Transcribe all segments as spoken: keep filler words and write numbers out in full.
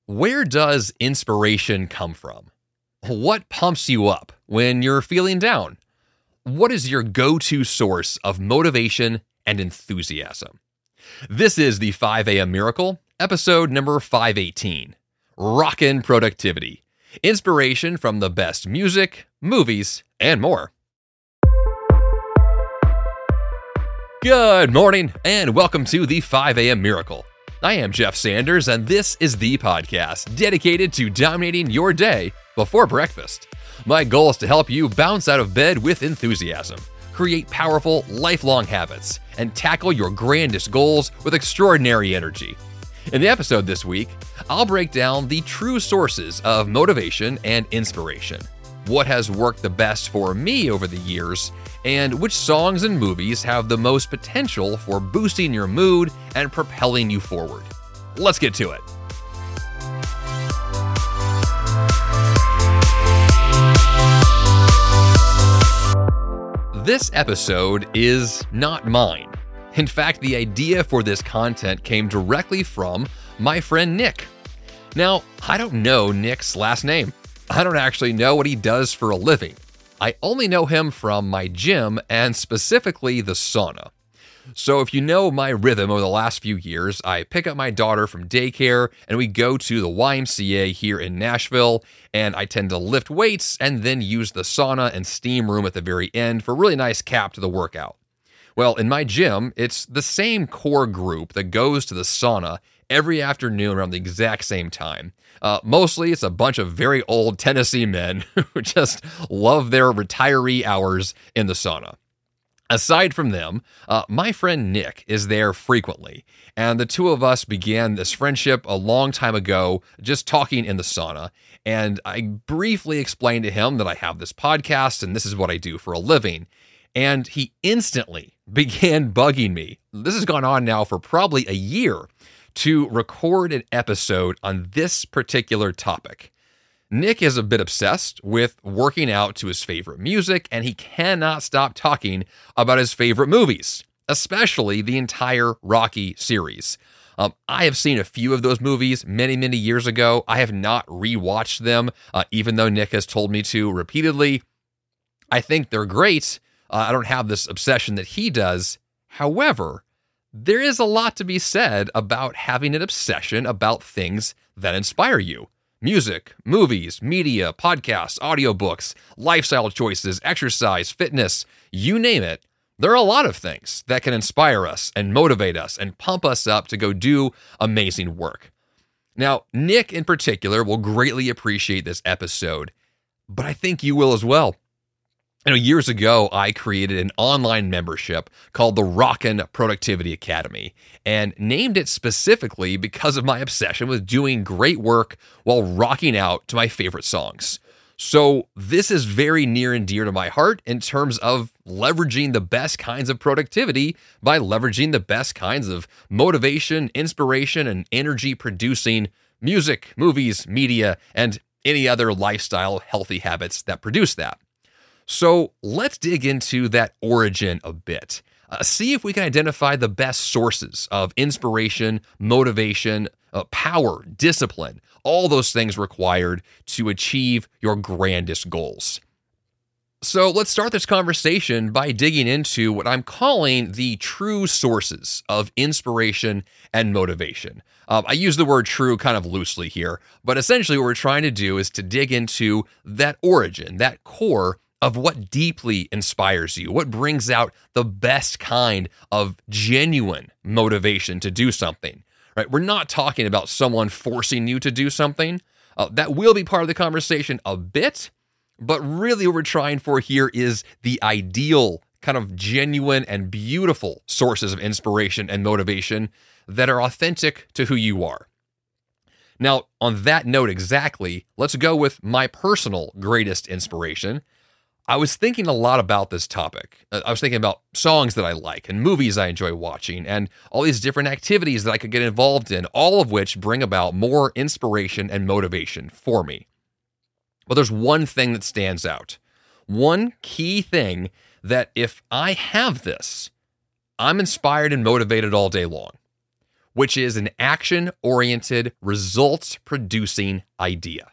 Where does inspiration come from? What pumps you up when you're feeling down? What is your go-to source of motivation and enthusiasm? This is the five a.m. Miracle, episode number five eighteen. Rockin' Productivity. Inspiration from the best music, movies, and more. Good morning, and welcome to the five a.m. Miracle. I am Jeff Sanders, and this is the podcast dedicated to dominating your day before breakfast. My goal is to help you bounce out of bed with enthusiasm, create powerful, lifelong habits, and tackle your grandest goals with extraordinary energy. In the episode this week, I'll break down the true sources of motivation and inspiration, what has worked the best for me over the years, and which songs and movies have the most potential for boosting your mood and propelling you forward. Let's get to it. This episode is not mine. In fact, the idea for this content came directly from my friend Nick. Now, I don't know Nick's last name. I don't actually know what he does for a living. I only know him from my gym and specifically the sauna. So if you know my rhythm over the last few years, I pick up my daughter from daycare and we go to the Y M C A here in Nashville, and I tend to lift weights and then use the sauna and steam room at the very end for a really nice cap to the workout. Well, in my gym, it's the same core group that goes to the sauna every afternoon around the exact same time. Uh, mostly, it's a bunch of very old Tennessee men who just love their retiree hours in the sauna. Aside from them, uh, my friend Nick is there frequently, and the two of us began this friendship a long time ago, just talking in the sauna, and I briefly explained to him that I have this podcast and this is what I do for a living, and he instantly began bugging me. This has gone on now for probably a year, to record an episode on this particular topic. Nick is a bit obsessed with working out to his favorite music, and he cannot stop talking about his favorite movies, especially the entire Rocky series. Um, I have seen a few of those movies many, many years ago. I have not rewatched them, uh, even though Nick has told me to repeatedly. I think they're great. Uh, I don't have this obsession that he does. However, there is a lot to be said about having an obsession about things that inspire you. Music, movies, media, podcasts, audiobooks, lifestyle choices, exercise, fitness, you name it. There are a lot of things that can inspire us and motivate us and pump us up to go do amazing work. Now, Nick in particular will greatly appreciate this episode, but I think you will as well. You know, years ago, I created an online membership called the Rockin' Productivity Academy and named it specifically because of my obsession with doing great work while rocking out to my favorite songs. So this is very near and dear to my heart in terms of leveraging the best kinds of productivity by leveraging the best kinds of motivation, inspiration, and energy-producing music, movies, media, and any other lifestyle healthy habits that produce that. So let's dig into that origin a bit. Uh, see if we can identify the best sources of inspiration, motivation, uh, power, discipline, all those things required to achieve your grandest goals. So let's start this conversation by digging into what I'm calling the true sources of inspiration and motivation. Um, I use the word true kind of loosely here, but essentially what we're trying to do is to dig into that origin, that core of what deeply inspires you, what brings out the best kind of genuine motivation to do something, right? We're not talking about someone forcing you to do something. Uh, that will be part of the conversation a bit, but really what we're trying for here is the ideal kind of genuine and beautiful sources of inspiration and motivation that are authentic to who you are. Now, on that note exactly, let's go with my personal greatest inspiration. I was thinking a lot about this topic. I was thinking about songs that I like and movies I enjoy watching and all these different activities that I could get involved in, all of which bring about more inspiration and motivation for me. But there's one thing that stands out. One key thing that if I have this, I'm inspired and motivated all day long. which is an action-oriented, results-producing idea.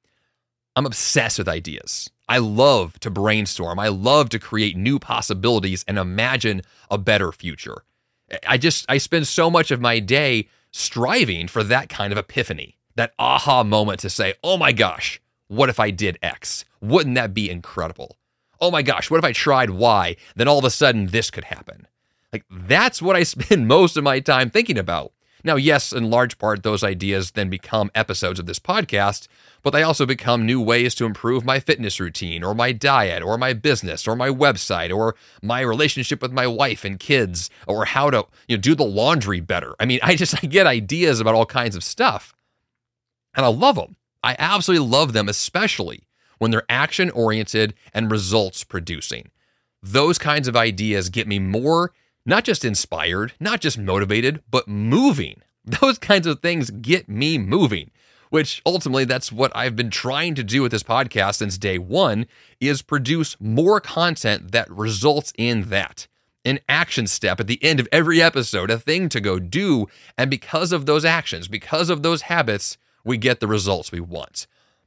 I'm obsessed with ideas. I love to brainstorm. I love to create new possibilities and imagine a better future. I just, I spend so much of my day striving for that kind of epiphany, that aha moment to say, oh my gosh, what if I did X? Wouldn't that be incredible? Oh my gosh, what if I tried Y? Then all of a sudden this could happen. Like, that's what I spend most of my time thinking about. Now, yes, in large part, those ideas then become episodes of this podcast, but they also become new ways to improve my fitness routine, or my diet, or my business, or my website, or my relationship with my wife and kids, or how to, you know, do the laundry better. I mean, I just I get ideas about all kinds of stuff, and I love them. I absolutely love them, especially when they're action-oriented and results-producing. Those kinds of ideas get me more not just inspired, not just motivated, but moving. Those kinds of things get me moving, which ultimately that's what I've been trying to do with this podcast since day one, is produce more content that results in that. An action step at the end of every episode, a thing to go do, and because of those actions, because of those habits, we get the results we want.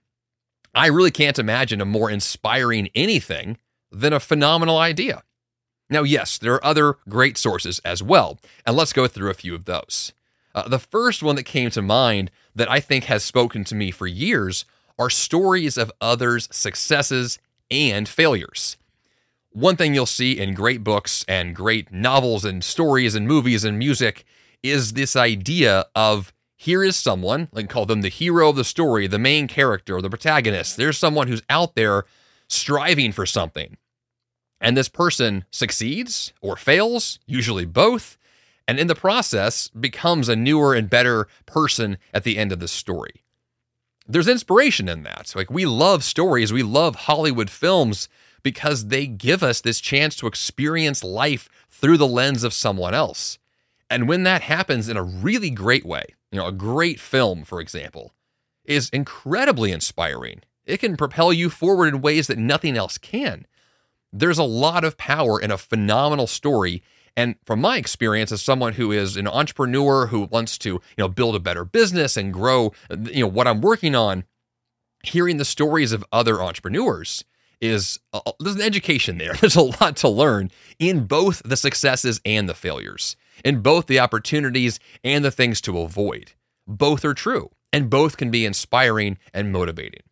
I really can't imagine a more inspiring anything than a phenomenal idea. Now, yes, there are other great sources as well, and let's go through a few of those. Uh, the first one that came to mind that I think has spoken to me for years are stories of others' successes and failures. One thing you'll see in great books and great novels and stories and movies and music is this idea of, here is someone, like call them the hero of the story, the main character, the protagonist. There's someone who's out there striving for something. And this person succeeds or fails, usually both, and in the process becomes a newer and better person at the end of the story. There's inspiration in that. Like, we love stories, we love Hollywood films because they give us this chance to experience life through the lens of someone else. And when that happens in a really great way, you know, a great film, for example, is incredibly inspiring. It can propel you forward in ways that nothing else can. There's a lot of power in a phenomenal story. And from my experience as someone who is an entrepreneur who wants to, you know, build a better business and grow, you know, what I'm working on, hearing the stories of other entrepreneurs is, uh, there's an education there. There's a lot to learn in both the successes and the failures, in both the opportunities and the things to avoid. Both are true, and both can be inspiring and motivating.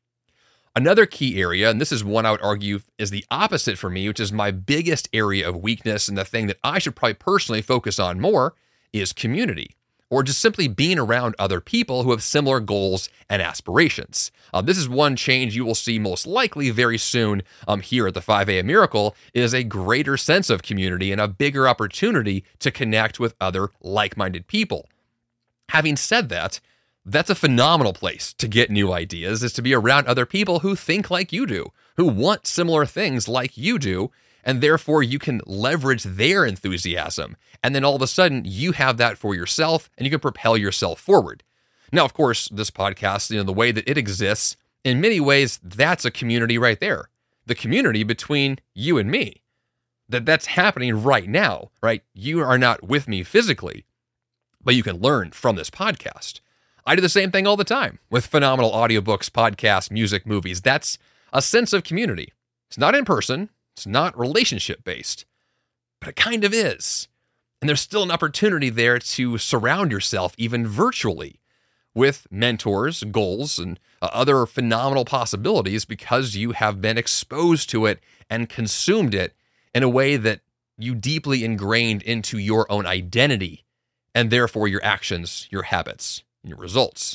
Another key area, and this is one I would argue is the opposite for me, which is my biggest area of weakness and the thing that I should probably personally focus on more, is community, or just simply being around other people who have similar goals and aspirations. Uh, this is one change you will see most likely very soon um, here at the five a.m. Miracle, is a greater sense of community and a bigger opportunity to connect with other like-minded people. Having said that, that's a phenomenal place to get new ideas, is to be around other people who think like you do, who want similar things like you do, and therefore you can leverage their enthusiasm. And then all of a sudden you have that for yourself and you can propel yourself forward. Now, of course, this podcast, you know, the way that it exists, in many ways, that's a community right there. The community between you and me. That that's happening right now, right? You are not with me physically, but you can learn from this podcast. I do the same thing all the time with phenomenal audiobooks, podcasts, music, movies. That's a sense of community. It's not in person. It's not relationship-based, but it kind of is. And there's still an opportunity there to surround yourself, even virtually, with mentors, goals, and uh, other phenomenal possibilities because you have been exposed to it and consumed it in a way that you deeply ingrained into your own identity and therefore your actions, your habits, and your results.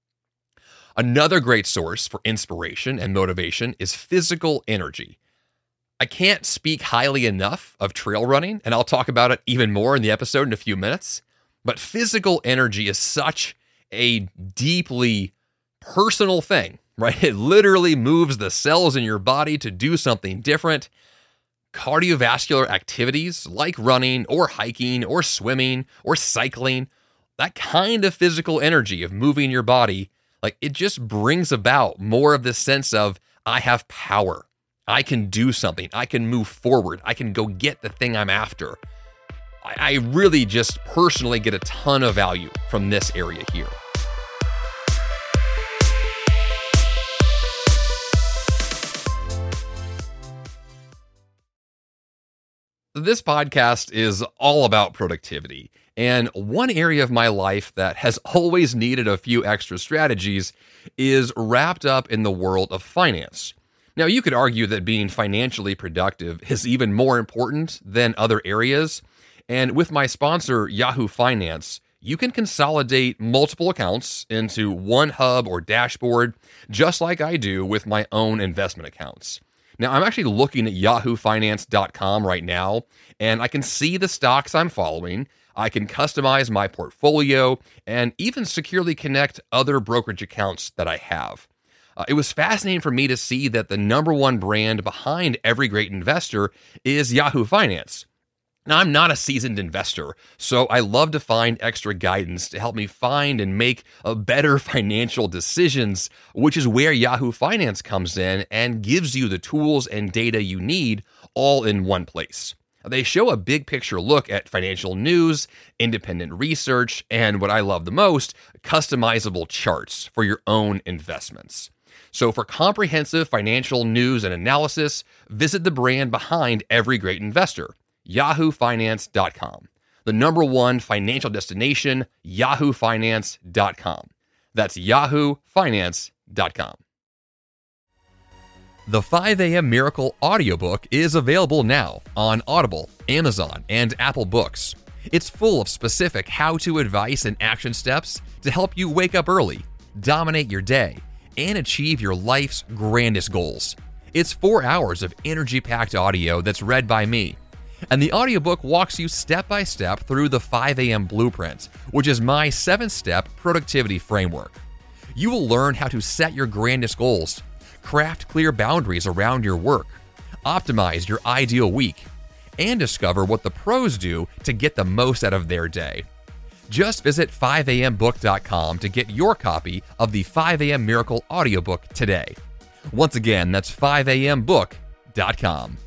Another great source for inspiration and motivation is physical energy. I can't speak highly enough of trail running, and I'll talk about it even more in the episode in a few minutes, but physical energy is such a deeply personal thing, right? It literally moves the cells in your body to do something different. Cardiovascular activities like running or hiking or swimming or cycling, that kind of physical energy of moving your body, like it just brings about more of this sense of, I have power. I can do something. I can move forward. I can go get the thing I'm after. I, I really just personally get a ton of value from this area here. This podcast is all about productivity, and one area of my life that has always needed a few extra strategies is wrapped up in the world of finance. Now, you could argue that being financially productive is even more important than other areas, and with my sponsor, Yahoo Finance, you can consolidate multiple accounts into one hub or dashboard, just like I do with my own investment accounts. Now, I'm actually looking at yahoo finance dot com right now, and I can see the stocks I'm following. I can customize my portfolio and even securely connect other brokerage accounts that I have. Uh, it was fascinating for me to see that the number one brand behind every great investor is Yahoo Finance. Now, I'm not a seasoned investor, so I love to find extra guidance to help me find and make a better financial decisions, which is where Yahoo Finance comes in and gives you the tools and data you need all in one place. They show a big picture look at financial news, independent research, and what I love the most, customizable charts for your own investments. So for comprehensive financial news and analysis, visit the brand behind every great investor, yahoo finance dot com. The number one financial destination, yahoo finance dot com. That's yahoo finance dot com. The five a.m. Miracle audiobook is available now on Audible, Amazon, and Apple Books. It's full of specific how-to advice and action steps to help you wake up early, dominate your day, and achieve your life's grandest goals. It's four hours of energy-packed audio that's read by me. And the audiobook walks you step by step through the five a.m. Blueprint, which is my seven-step productivity framework. You will learn how to set your grandest goals, craft clear boundaries around your work, optimize your ideal week, and discover what the pros do to get the most out of their day. Just visit five a m book dot com to get your copy of the five a.m. Miracle audiobook today. Once again, that's five a m book dot com.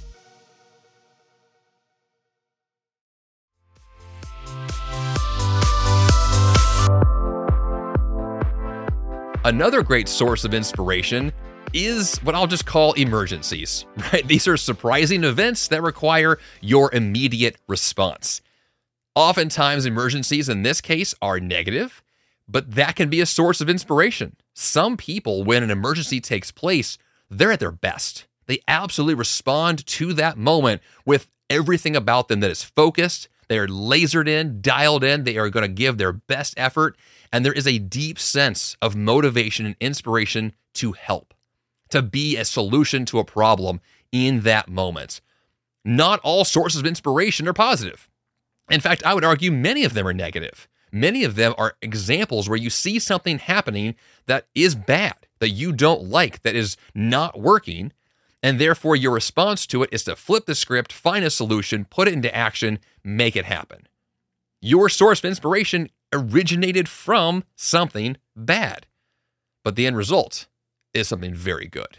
Another great source of inspiration is what I'll just call emergencies, right? These are surprising events that require your immediate response. Oftentimes, emergencies in this case are negative, but that can be a source of inspiration. Some people, when an emergency takes place, they're at their best. They absolutely respond to that moment with everything about them that is focused. They are lasered in, dialed in. They are going to give their best effort. And there is a deep sense of motivation and inspiration to help, to be a solution to a problem in that moment. Not all sources of inspiration are positive. In fact, I would argue many of them are negative. Many of them are examples where you see something happening that is bad, that you don't like, that is not working, and therefore your response to it is to flip the script, find a solution, put it into action, make it happen. Your source of inspiration originated from something bad, but the end result is something very good.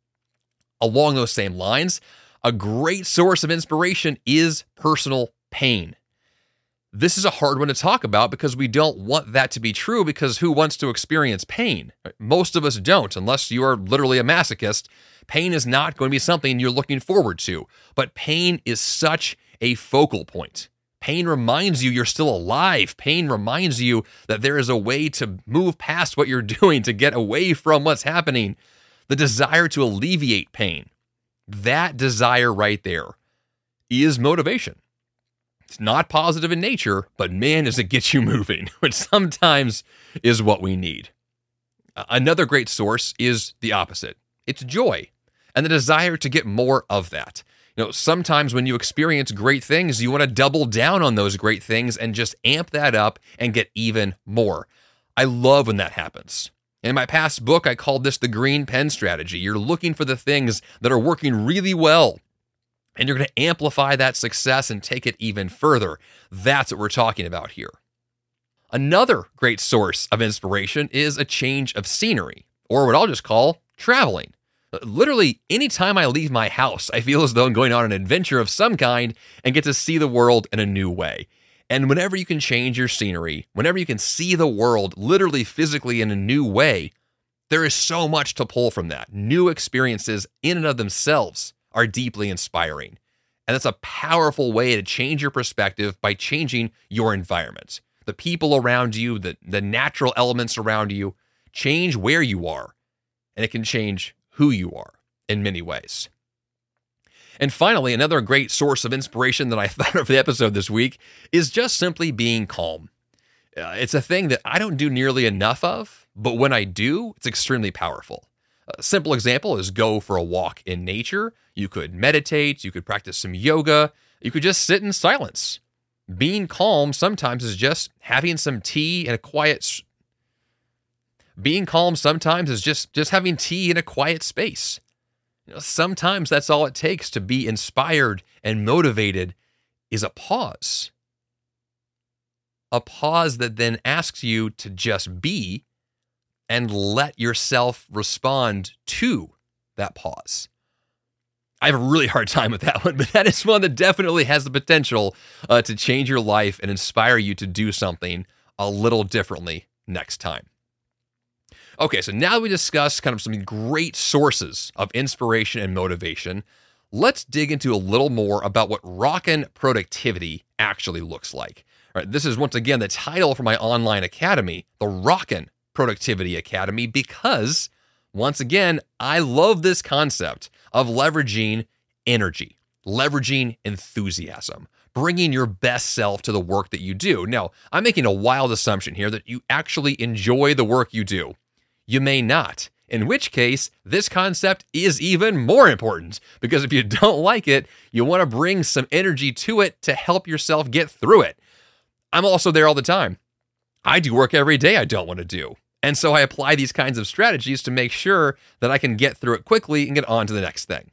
Along those same lines, a great source of inspiration is personal pain. This is a hard one to talk about because we don't want that to be true, because who wants to experience pain? Most of us don't, unless you are literally a masochist. Pain is not going to be something you're looking forward to, but pain is such a focal point. Pain reminds you you're still alive. Pain reminds you that there is a way to move past what you're doing, to get away from what's happening. The desire to alleviate pain, that desire right there is motivation. It's not positive in nature, but man, does it get you moving, which sometimes is what we need. Another great source is the opposite. It's joy and the desire to get more of that. You know, sometimes when you experience great things, you want to double down on those great things and just amp that up and get even more. I love when that happens. In my past book, I called this the green pen strategy. You're looking for the things that are working really well, and you're going to amplify that success and take it even further. That's what we're talking about here. Another great source of inspiration is a change of scenery, or what I'll just call traveling. Literally, anytime I leave my house, I feel as though I'm going on an adventure of some kind and get to see the world in a new way. And whenever you can change your scenery, whenever you can see the world literally physically in a new way, there is so much to pull from that. New experiences in and of themselves are deeply inspiring. And that's a powerful way to change your perspective by changing your environment. The people around you, the, the natural elements around you, change where you are. And it can change who you are in many ways. And finally, another great source of inspiration that I thought of for the episode this week is just simply being calm. Uh, it's a thing that I don't do nearly enough of, but when I do, it's extremely powerful. A simple example is go for a walk in nature. You could meditate, you could practice some yoga, you could just sit in silence. Being calm sometimes is just having some tea in a quiet Being calm sometimes is just, just having tea in a quiet space. You know, sometimes that's all it takes to be inspired and motivated is a pause. A pause that then asks you to just be and let yourself respond to that pause. I have a really hard time with that one, but that is one that definitely has the potential uh, to change your life and inspire you to do something a little differently next time. Okay, so now that we discussed kind of some great sources of inspiration and motivation, let's dig into a little more about what rockin' productivity actually looks like. All right, this is once again the title for my online academy, the Rockin' Productivity Academy, because once again, I love this concept of leveraging energy, leveraging enthusiasm, bringing your best self to the work that you do. Now, I'm making a wild assumption here that you actually enjoy the work you do. You may not, in which case, this concept is even more important, because if you don't like it, you want to bring some energy to it to help yourself get through it. I'm also there all the time. I do work every day I don't want to do. And so I apply these kinds of strategies to make sure that I can get through it quickly and get on to the next thing.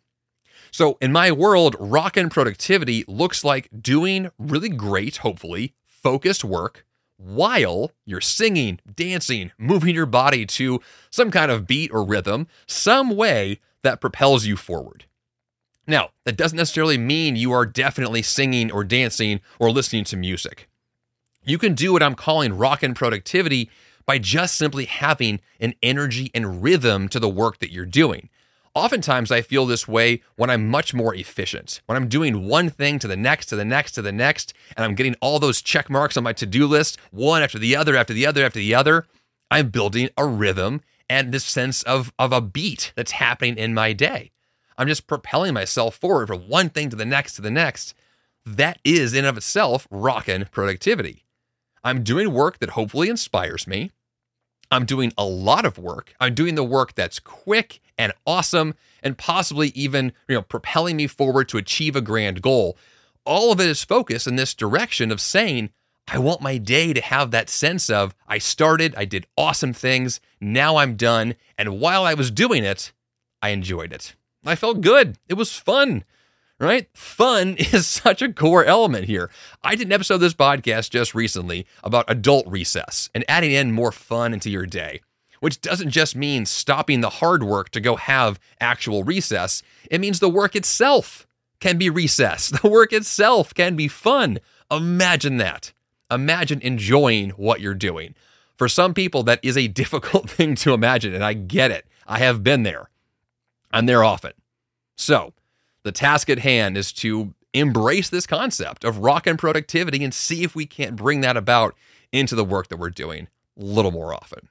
So in my world, rockin' productivity looks like doing really great, hopefully, focused work while you're singing, dancing, moving your body to some kind of beat or rhythm, some way that propels you forward. Now, that doesn't necessarily mean you are definitely singing or dancing or listening to music. You can do what I'm calling rockin' productivity by just simply having an energy and rhythm to the work that you're doing. Oftentimes, I feel this way when I'm much more efficient, when I'm doing one thing to the next, to the next, to the next, and I'm getting all those check marks on my to-do list, one after the other, after the other, after the other. I'm building a rhythm and this sense of, of a beat that's happening in my day. I'm just propelling myself forward from one thing to the next, to the next. That is, in of itself, rockin' productivity. I'm doing work that hopefully inspires me. I'm doing a lot of work. I'm doing the work that's quick and awesome and possibly even, you know, propelling me forward to achieve a grand goal. All of it is focused in this direction of saying, I want my day to have that sense of, I started, I did awesome things, now I'm done, and while I was doing it, I enjoyed it. I felt good. It was fun. Right? Fun is such a core element here. I did an episode of this podcast just recently about adult recess and adding in more fun into your day, which doesn't just mean stopping the hard work to go have actual recess. It means the work itself can be recess. The work itself can be fun. Imagine that. Imagine enjoying what you're doing. For some people, that is a difficult thing to imagine, and I get it. I have been there. I'm there often. So, the task at hand is to embrace this concept of rockin' productivity and see if we can't bring that about into the work that we're doing a little more often.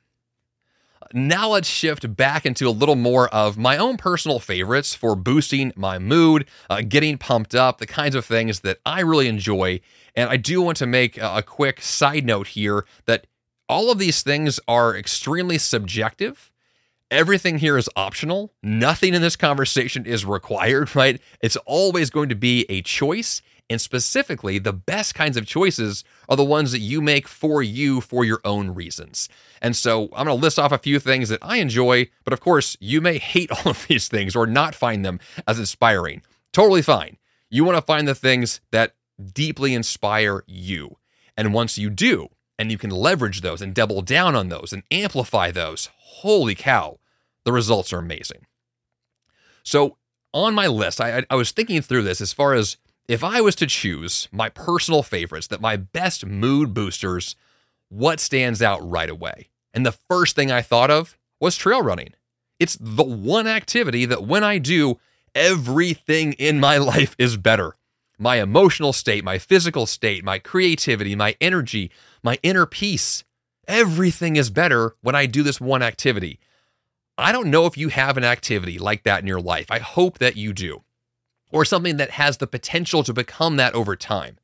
Now let's shift back into a little more of my own personal favorites for boosting my mood, uh, getting pumped up, the kinds of things that I really enjoy. And I do want to make a quick side note here that all of these things are extremely subjective. Everything here is optional. Nothing in this conversation is required, right? It's always going to be a choice. And specifically, the best kinds of choices are the ones that you make for you for your own reasons. And so I'm going to list off a few things that I enjoy, but of course, you may hate all of these things or not find them as inspiring. Totally fine. You want to find the things that deeply inspire you. And once you do, and you can leverage those and double down on those and amplify those, holy cow, the results are amazing. So on my list, I, I was thinking through this as far as if I was to choose my personal favorites, that my best mood boosters, what stands out right away? And the first thing I thought of was trail running. It's the one activity that when I do, everything in my life is better. My emotional state, my physical state, my creativity, my energy, my inner peace, everything is better when I do this one activity. I don't know if you have an activity like that in your life. I hope that you do. Or something that has the potential to become that over time.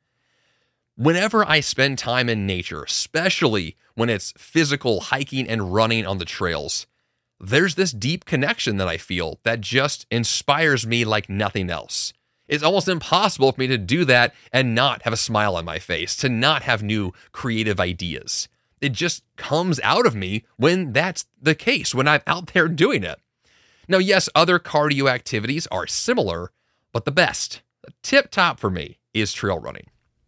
Whenever I spend time in nature, especially when it's physical hiking and running on the trails, there's this deep connection that I feel that just inspires me like nothing else. It's almost impossible for me to do that and not have a smile on my face, to not have new creative ideas. It just comes out of me when that's the case, when I'm out there doing it. Now, yes, other cardio activities are similar, but the best, the tip top for me, is trail running.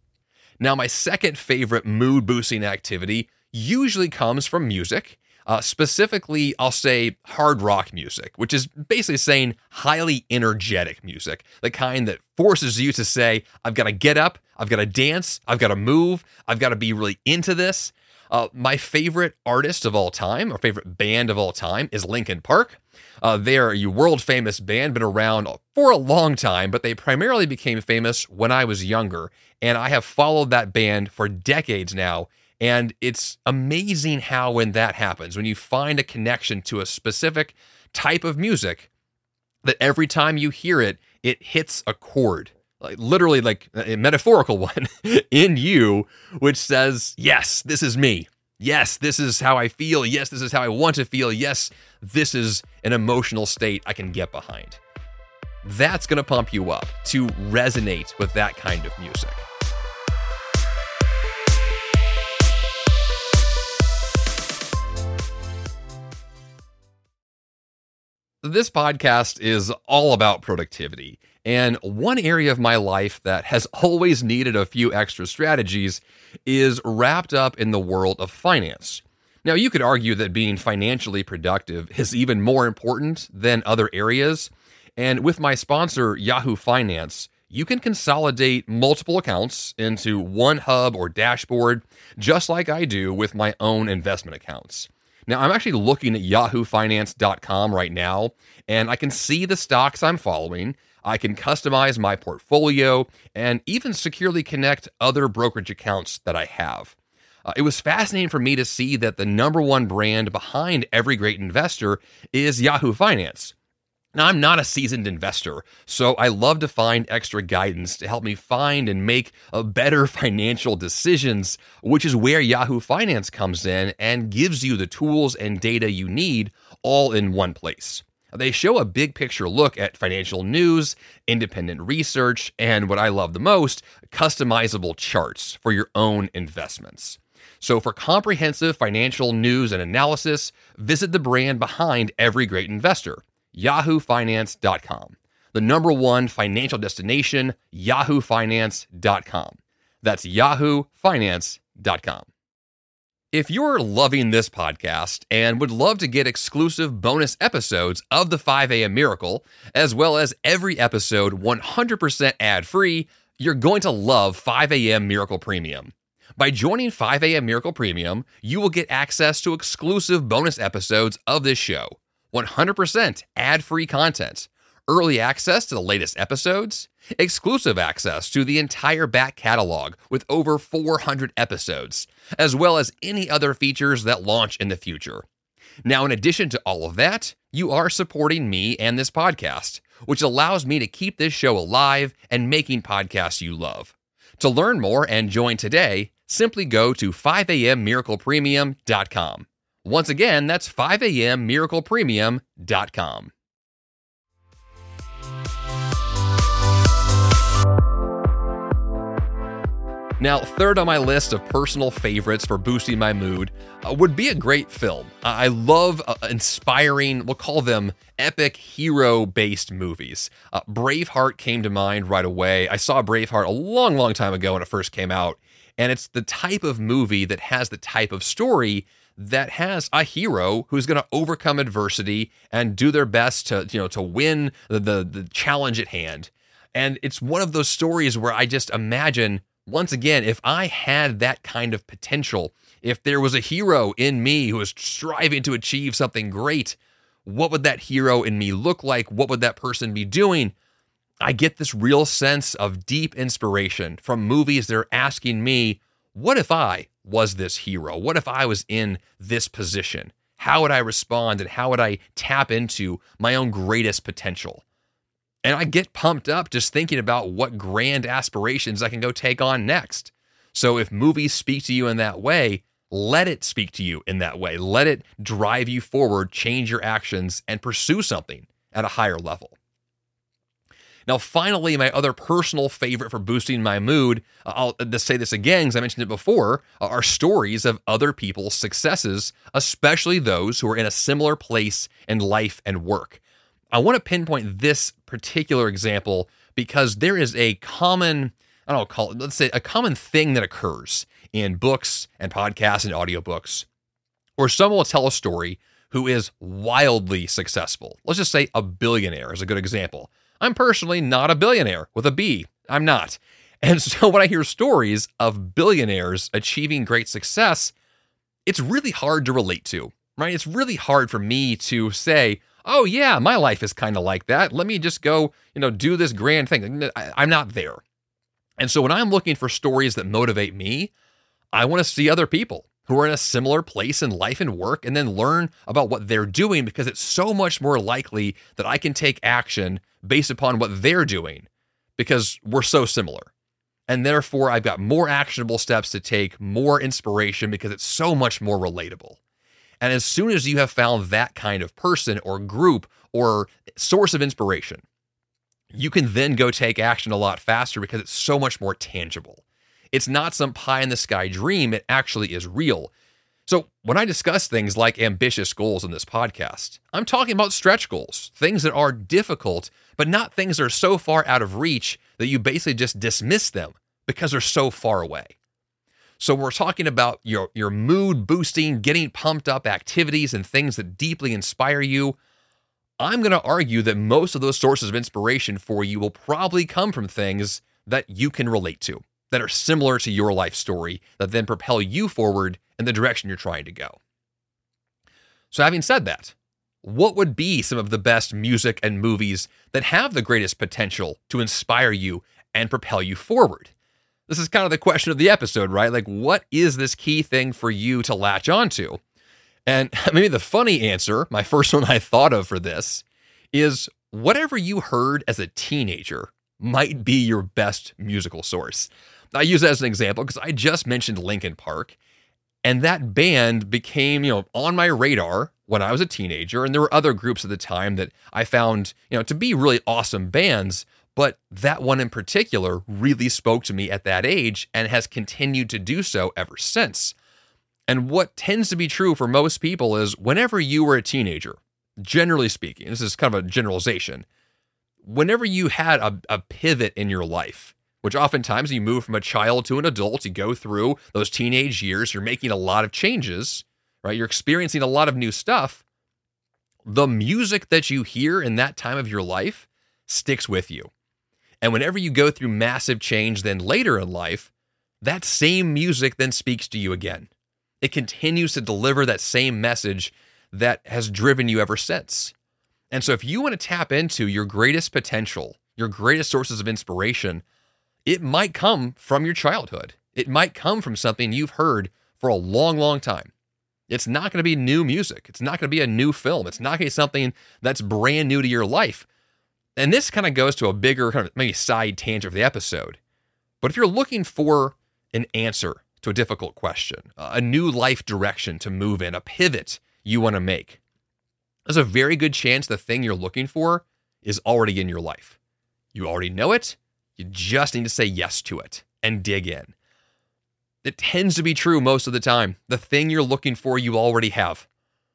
Now, my second favorite mood-boosting activity usually comes from music. Uh, specifically, I'll say hard rock music, which is basically saying highly energetic music, the kind that forces you to say, I've got to get up, I've got to dance, I've got to move, I've got to be really into this. Uh, my favorite artist of all time, or favorite band of all time, is Linkin Park. Uh, they're a world-famous band, been around for a long time, but they primarily became famous when I was younger, and I have followed that band for decades now, and it's amazing how when that happens, when you find a connection to a specific type of music, that every time you hear it, it hits a chord. Like literally like a metaphorical one in you, which says, yes, this is me. Yes, this is how I feel. Yes, this is how I want to feel. Yes, this is an emotional state I can get behind. That's going to pump you up to resonate with that kind of music. This podcast is all about productivity, and one area of my life that has always needed a few extra strategies is wrapped up in the world of finance. Now, you could argue that being financially productive is even more important than other areas, and with my sponsor, Yahoo Finance, you can consolidate multiple accounts into one hub or dashboard, just like I do with my own investment accounts. Now, I'm actually looking at yahoo finance dot com right now, and I can see the stocks I'm following. I can customize my portfolio and even securely connect other brokerage accounts that I have. Uh, it was fascinating for me to see that the number one brand behind every great investor is Yahoo Finance. Now, I'm not a seasoned investor, so I love to find extra guidance to help me find and make a better financial decisions, which is where Yahoo Finance comes in and gives you the tools and data you need all in one place. They show a big picture look at financial news, independent research, and what I love the most, customizable charts for your own investments. So for comprehensive financial news and analysis, visit the brand behind every great investor, yahoo finance dot com. The number one financial destination, yahoo finance dot com. That's yahoo finance dot com. If you're loving this podcast and would love to get exclusive bonus episodes of the five a.m. Miracle, as well as every episode one hundred percent ad-free, you're going to love five a.m. Miracle Premium. By joining five a.m. Miracle Premium, you will get access to exclusive bonus episodes of this show, one hundred percent ad-free content, early access to the latest episodes, exclusive access to the entire back catalog with over four hundred episodes, as well as any other features that launch in the future. Now, in addition to all of that, you are supporting me and this podcast, which allows me to keep this show alive and making podcasts you love. To learn more and join today, simply go to five a m miracle premium dot com. Once again, that's five a m miracle premium dot com. Now, third on my list of personal favorites for boosting my mood uh, would be a great film. I love uh, inspiring, we'll call them epic hero-based movies. Uh, Braveheart came to mind right away. I saw Braveheart a long, long time ago when it first came out, and it's the type of movie that has the type of story that has a hero who's going to overcome adversity and do their best to, you know, to win the, the the challenge at hand. And it's one of those stories where I just imagine, once again, if I had that kind of potential, if there was a hero in me who was striving to achieve something great, what would that hero in me look like? What would that person be doing? I get this real sense of deep inspiration from movies that are asking me, what if I was this hero? What if I was in this position? How would I respond, and how would I tap into my own greatest potential? And I get pumped up just thinking about what grand aspirations I can go take on next. So if movies speak to you in that way, let it speak to you in that way. Let it drive you forward, change your actions, and pursue something at a higher level. Now, finally, my other personal favorite for boosting my mood, I'll just say this again because I mentioned it before, are stories of other people's successes, especially those who are in a similar place in life and work. I want to pinpoint this particular example because there is a common, I don't know, call it, let's say a common thing that occurs in books and podcasts and audiobooks, where someone will tell a story who is wildly successful. Let's just say a billionaire is a good example. I'm personally not a billionaire with a B. I'm not. And so when I hear stories of billionaires achieving great success, it's really hard to relate to, right? It's really hard for me to say, oh yeah, my life is kind of like that. Let me just go, you know, do this grand thing. I'm not there. And so when I'm looking for stories that motivate me, I want to see other people who are in a similar place in life and work and then learn about what they're doing, because it's so much more likely that I can take action based upon what they're doing because we're so similar. And therefore, I've got more actionable steps to take, more inspiration because it's so much more relatable. And as soon as you have found that kind of person or group or source of inspiration, you can then go take action a lot faster because it's so much more tangible. It's not some pie in the sky dream. It actually is real. So when I discuss things like ambitious goals in this podcast, I'm talking about stretch goals, things that are difficult, but not things that are so far out of reach that you basically just dismiss them because they're so far away. So we're talking about your, your mood boosting, getting pumped up activities and things that deeply inspire you. I'm going to argue that most of those sources of inspiration for you will probably come from things that you can relate to, that are similar to your life story, that then propel you forward in the direction you're trying to go. So having said that, what would be some of the best music and movies that have the greatest potential to inspire you and propel you forward? This is kind of the question of the episode, right? Like, what is this key thing for you to latch onto? And maybe the funny answer, my first one I thought of for this, is whatever you heard as a teenager might be your best musical source. I use that as an example because I just mentioned Linkin Park, and that band became, you know, on my radar when I was a teenager, and there were other groups at the time that I found, you know, to be really awesome bands, but that one in particular really spoke to me at that age and has continued to do so ever since. And what tends to be true for most people is whenever you were a teenager, generally speaking, this is kind of a generalization, whenever you had a, a pivot in your life, which oftentimes you move from a child to an adult, you go through those teenage years, you're making a lot of changes, right? You're experiencing a lot of new stuff. The music that you hear in that time of your life sticks with you. And whenever you go through massive change then later in life, that same music then speaks to you again. It continues to deliver that same message that has driven you ever since. And so if you want to tap into your greatest potential, your greatest sources of inspiration, it might come from your childhood. It might come from something you've heard for a long, long time. It's not going to be new music. It's not going to be a new film. It's not going to be something that's brand new to your life. And this kind of goes to a bigger, kind of maybe side tangent of the episode. But if you're looking for an answer to a difficult question, a new life direction to move in, a pivot you want to make, there's a very good chance the thing you're looking for is already in your life. You already know it. You just need to say yes to it and dig in. It tends to be true most of the time. The thing you're looking for, you already have.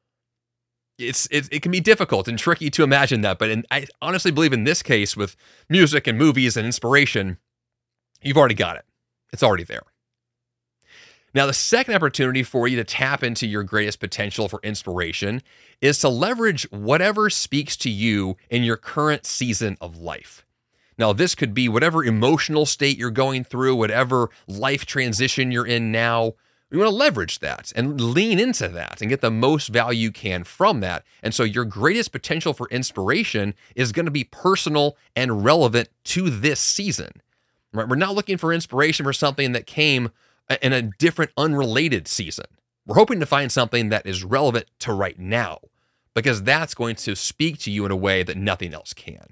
It's, it, it can be difficult and tricky to imagine that, but in, I honestly believe in this case with music and movies and inspiration, you've already got it. It's already there. Now, the second opportunity for you to tap into your greatest potential for inspiration is to leverage whatever speaks to you in your current season of life. Now, this could be whatever emotional state you're going through, whatever life transition you're in now. We want to leverage that and lean into that and get the most value you can from that. And so your greatest potential for inspiration is going to be personal and relevant to this season. Right? We're not looking for inspiration for something that came in a different, unrelated season. We're hoping to find something that is relevant to right now, because that's going to speak to you in a way that nothing else can.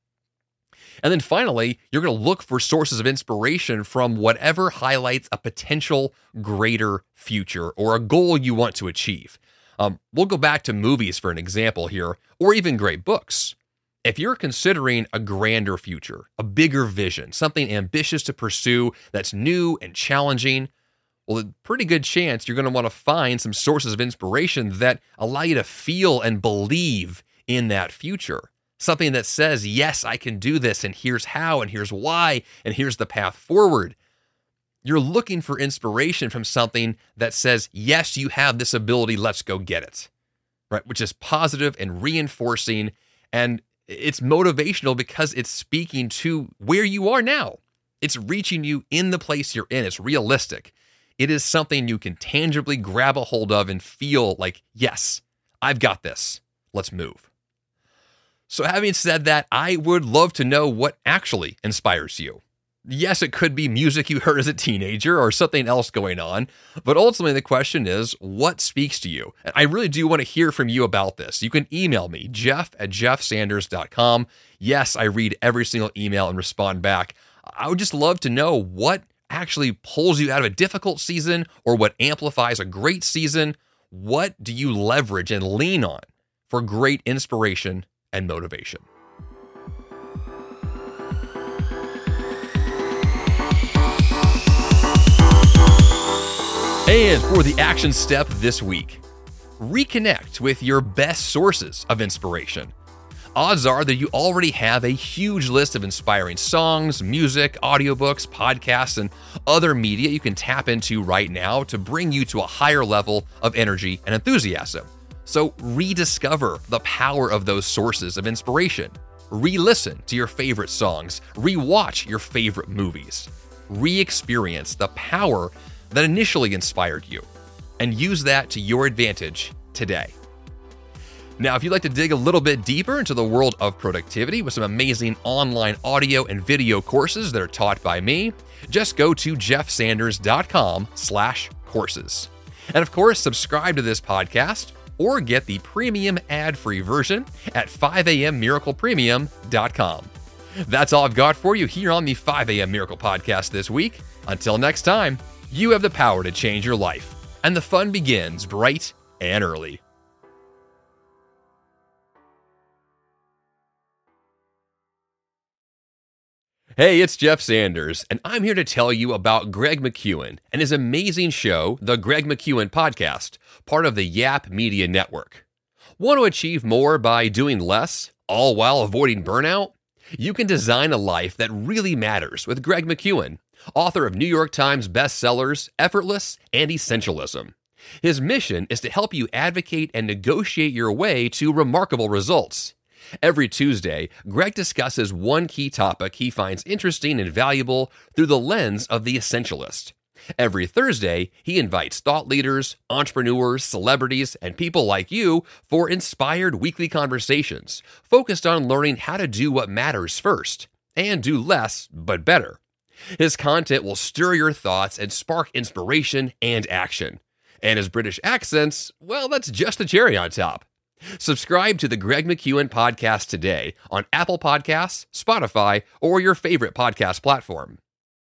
And then finally, you're going to look for sources of inspiration from whatever highlights a potential greater future or a goal you want to achieve. Um, we'll go back to movies for an example here, or even great books. If you're considering a grander future, a bigger vision, something ambitious to pursue that's new and challenging, well, a pretty good chance you're going to want to find some sources of inspiration that allow you to feel and believe in that future. Something that says, yes, I can do this, and here's how, and here's why, and here's the path forward. You're looking for inspiration from something that says, yes, you have this ability, let's go get it, right? Which is positive and reinforcing, and it's motivational because it's speaking to where you are now. It's reaching you in the place you're in. It's realistic. It is something you can tangibly grab a hold of and feel like, yes, I've got this. Let's move. So having said that, I would love to know what actually inspires you. Yes, it could be music you heard as a teenager or something else going on, but ultimately the question is, what speaks to you? And I really do want to hear from you about this. You can email me, jeff at jeff sanders dot com. Yes, I read every single email and respond back. I would just love to know what actually pulls you out of a difficult season or what amplifies a great season. What do you leverage and lean on for great inspiration and motivation? And for the action step this week, reconnect with your best sources of inspiration. Odds are that you already have a huge list of inspiring songs, music, audiobooks, podcasts, and other media you can tap into right now to bring you to a higher level of energy and enthusiasm. So rediscover the power of those sources of inspiration. Re-listen to your favorite songs. Re-watch your favorite movies. Re-experience the power that initially inspired you, and use that to your advantage today. Now, if you'd like to dig a little bit deeper into the world of productivity with some amazing online audio and video courses that are taught by me, just go to jeff sanders dot com slash courses. And of course, subscribe to this podcast or get the premium ad-free version at five a m miracle premium dot com. That's all I've got for you here on the five a m Miracle Podcast this week. Until next time, you have the power to change your life, and the fun begins bright and early. Hey, it's Jeff Sanders, and I'm here to tell you about Greg McKeown and his amazing show, The Greg McKeown Podcast, part of the Yap Media Network. Want to achieve more by doing less, all while avoiding burnout? You can design a life that really matters with Greg McKeown, author of New York Times bestsellers, Effortless and Essentialism. His mission is to help you advocate and negotiate your way to remarkable results. Every Tuesday, Greg discusses one key topic he finds interesting and valuable through the lens of the essentialist. Every Thursday, he invites thought leaders, entrepreneurs, celebrities, and people like you for inspired weekly conversations focused on learning how to do what matters first and do less but better. His content will stir your thoughts and spark inspiration and action. And his British accents, well, that's just the cherry on top. Subscribe to the Greg McKeown Podcast today on Apple Podcasts, Spotify, or your favorite podcast platform.